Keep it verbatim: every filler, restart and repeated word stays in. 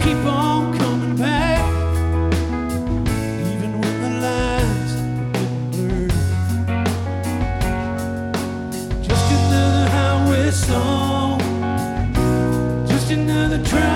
keep on coming back, even when the lines are getting blurred. Just another highway song, just another try.